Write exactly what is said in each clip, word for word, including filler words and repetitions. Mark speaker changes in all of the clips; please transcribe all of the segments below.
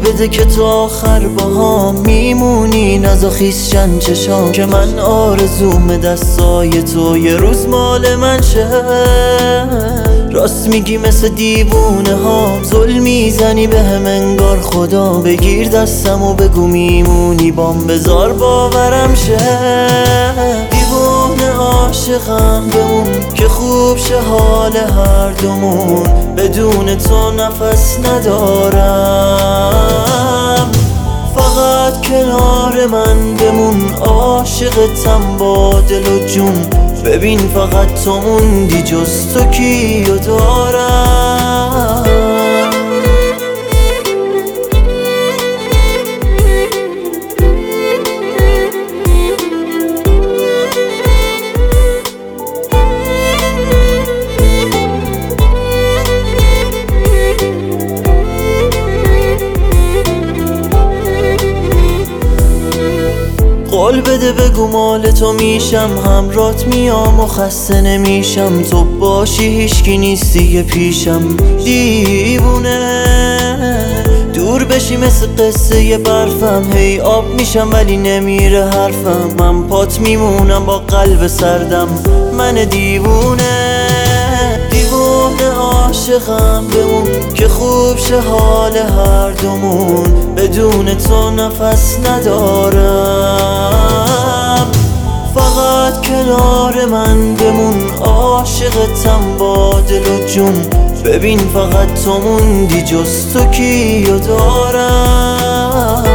Speaker 1: بده که تا آخر با هم میمونی، نزا خیسشن چشام که من آرزوم دستای تو یه روز مال من شه. راست میگی مثل دیوونه ها ظلم میزنی به هم انگار خدا، بگیر دستم و بگو میمونی بام بذار باورم شه. دیوونه عاشقم بمون که خوب شه حال هر دومون، بدون تو نفس ندارم. فقط کنار من بمون، عاشقتم با دل و جون، ببین فقط تو موندی جز تو کیو دارم. قول بده بگو مال تو میشم، همرات میام و خسته نمیشم، تو باشی هیچکی نیست دیگه پیشم. دیوونه دور بشی مثل قصه ی برفم، هی آب میشم ولی نمیره حرفم، من پات میمونم با قلب سردم، من دیوونه. دیوونه عاشقم بمون که خوب شه حال هر دومون، بدون تو نفس ندارم. فقط کنار من بمون، عاشقتم با دل و جون، ببین فقط تو موندی جز تو کیو دارم.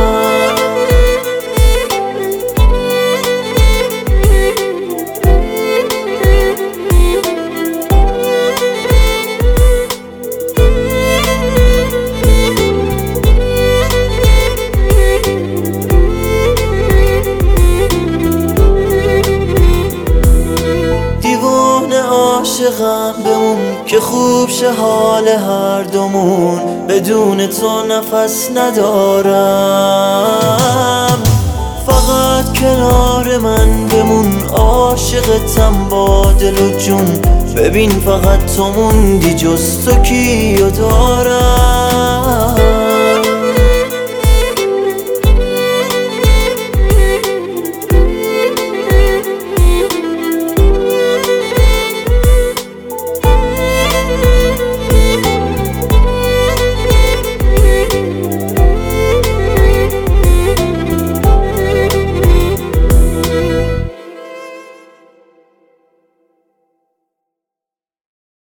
Speaker 1: عاشقم بمون که خوب شه حال هر دومون، بدون تو نفس ندارم. فقط کنار من بمون، عاشقتم با دل و جون، ببین فقط تو موندی جز تو کیو دارم.